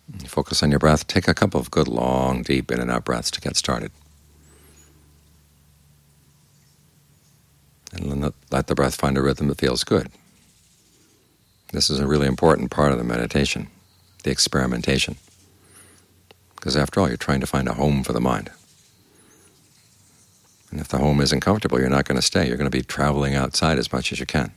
Focus on your breath. Take a couple of good, long, deep in and out breaths to get started. And let the breath find a rhythm that feels good. This is a really important part of the meditation, the experimentation. Because after all, you're trying to find a home for the mind. And if the home isn't comfortable, you're not going to stay. You're going to be traveling outside as much as you can.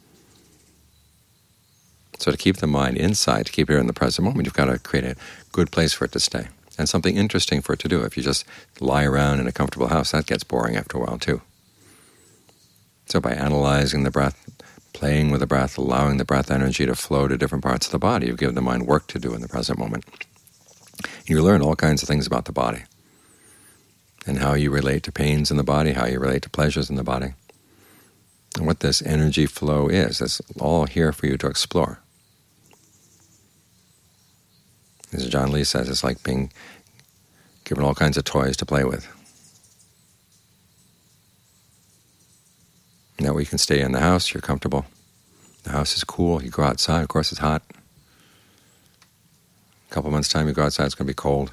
So to keep the mind inside, to keep it in the present moment, you've got to create a good place for it to stay and something interesting for it to do. If you just lie around in a comfortable house, that gets boring after a while too. So by analyzing the breath, playing with the breath, allowing the breath energy to flow to different parts of the body, you've given the mind work to do in the present moment. You learn all kinds of things about the body and how you relate to pains in the body, how you relate to pleasures in the body, and what this energy flow is. It's all here for you to explore. As John Lee says, it's like being given all kinds of toys to play with. Now we can stay in the house, you're comfortable. The house is cool, you go outside, of course it's hot. A couple months' time you go outside, it's going to be cold.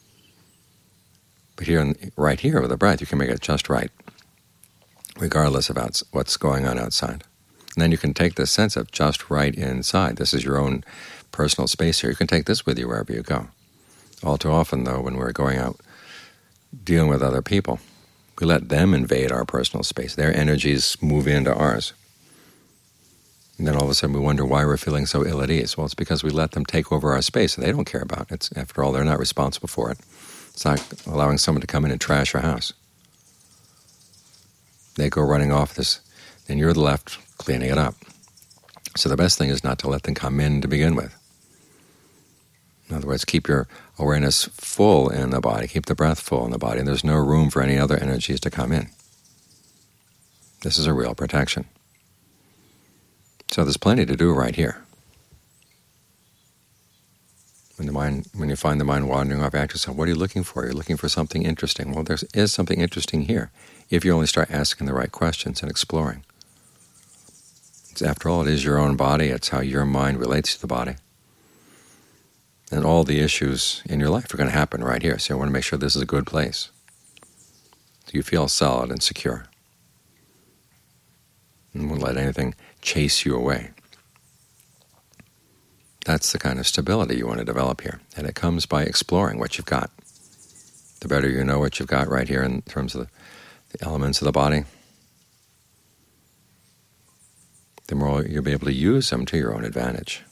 But right here with the breath, you can make it just right, regardless of what's going on outside. And then you can take this sense of just right inside. This is your own personal space here. You can take this with you wherever you go. All too often, though, when we're going out dealing with other people, we let them invade our personal space. Their energies move into ours. And then all of a sudden we wonder why we're feeling so ill at ease. Well, it's because we let them take over our space and they don't care about it. After all, they're not responsible for it. It's like allowing someone to come in and trash your house. They go running off this, then you're left cleaning it up. So the best thing is not to let them come in to begin with. In other words, keep your awareness full in the body, keep the breath full in the body, and there's no room for any other energies to come in. This is a real protection. So there's plenty to do right here. When you find the mind wandering off, ask yourself, what are you looking for? You're looking for something interesting. Well, there is something interesting here, if you only start asking the right questions and exploring. After all, it is your own body. It's how your mind relates to the body. And all the issues in your life are going to happen right here. So you want to make sure this is a good place. So you feel solid and secure. And won't let anything chase you away. That's the kind of stability you want to develop here. And it comes by exploring what you've got. The better you know what you've got right here in terms of the elements of the body, the more you'll be able to use them to your own advantage.